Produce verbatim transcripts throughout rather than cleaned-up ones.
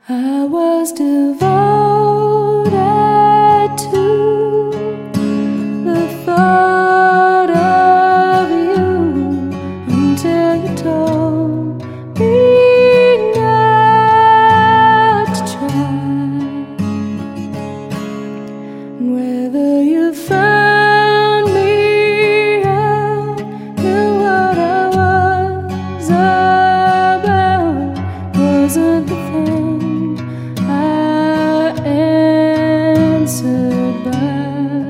I was devoted to the thought of you until you told me not to try. Whether you found me out, knew what I was about, wasn't the thing I answered by.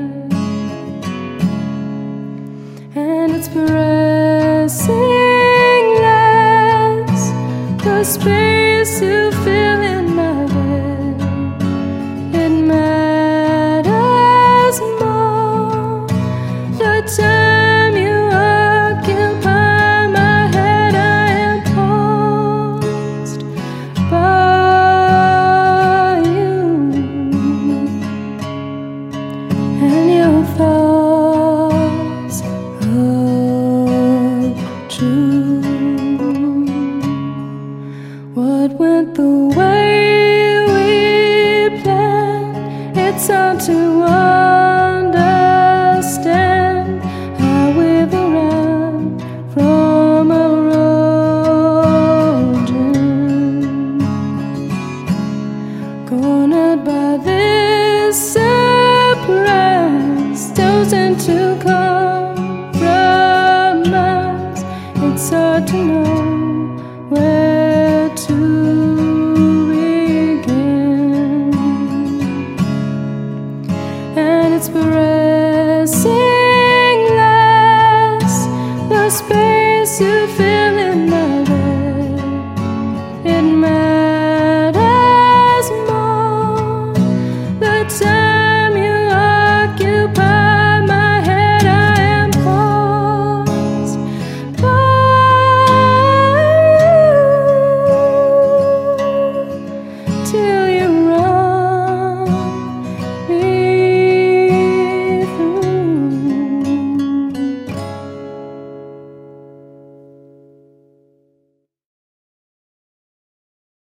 And it's pressing less the space you fill in my bed. It matters more the time you occupy my head. I am paused by you and your thoughts of truth. What went the way we planned? It's hard to understand how we've run from a road cornered by this surprise, chosen to call